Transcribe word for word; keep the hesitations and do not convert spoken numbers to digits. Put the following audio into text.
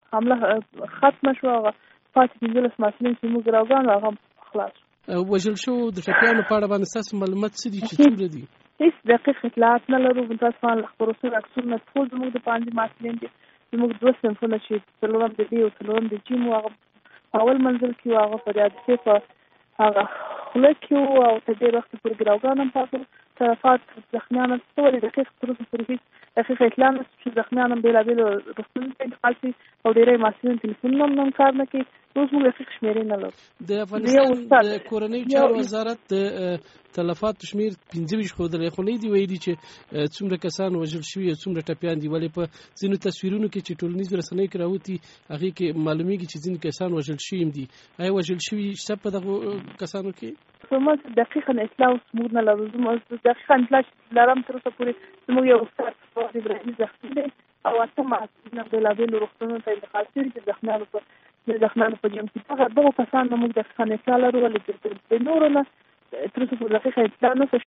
حمله ختمه شوه، هغه پاتې پنځلس محصلین چې موږ راوګاڼو هغه خلاص. وژل شوو د ټپیانو په اړه باندې ستاسو معلومات څه دي چې څومره دي؟ هیڅ دقیق اطلاعات نه لرو. متاسفانه له خپرو شویو عکسونو ټول زموږ د پوهنځي محصلین دي. زموږ دوه صنفونه چې څلورم د ډي او څلورم د جیم وو، هغه اول منزل کې وو، هغه په د حادثې په هغه خوله کې وو او تر ډېر وخته پورې ګراوګان هم پاتې طرفات زخمیان هم څه ولې دقیق تر اوسه پورې هېڅ دقیق اطلاع نه شته چې زخمیان هم بېلابېلو روغتونونو ته انتقال شي او ډېری محصلین ټلیفونونه هم نن کار نه کوي. اوس موږ دقیق شمېرې نه لرو. د افغانستان د کورنیو چارو وزارت د تلفاتو شمېر پنځه ویشت ښودلی، خو نه دي ویلي چې څومره کسان وژل شوي او څومره ټپیان دي. ولې په ځینو تصویرونو کې چې ټولنیزو رسنیو کې راوتي هغې کې معلومیږي چې ځینې کسان وژل شوي هم دي. آیا وژل شوي شته په دغو کسانو کې؟ زموږ دقیقا اطلاع اوس موږ نه لرو. زموږ دقیقا اطلاع چې لرم تر اوسه پورې زموږ یو استاد فؤاد ابراهیمي زخمي دی او اته محصلین بېلابېلو روغتونونو ته انتقال شوي چې زخمیانو په د زخمیانو په جمع کې دغه دغو کسانو موږ دقیقا اطلاع لرو. ولې د نورو نه تر اوسه پورې دقیقه اطلاع نشته.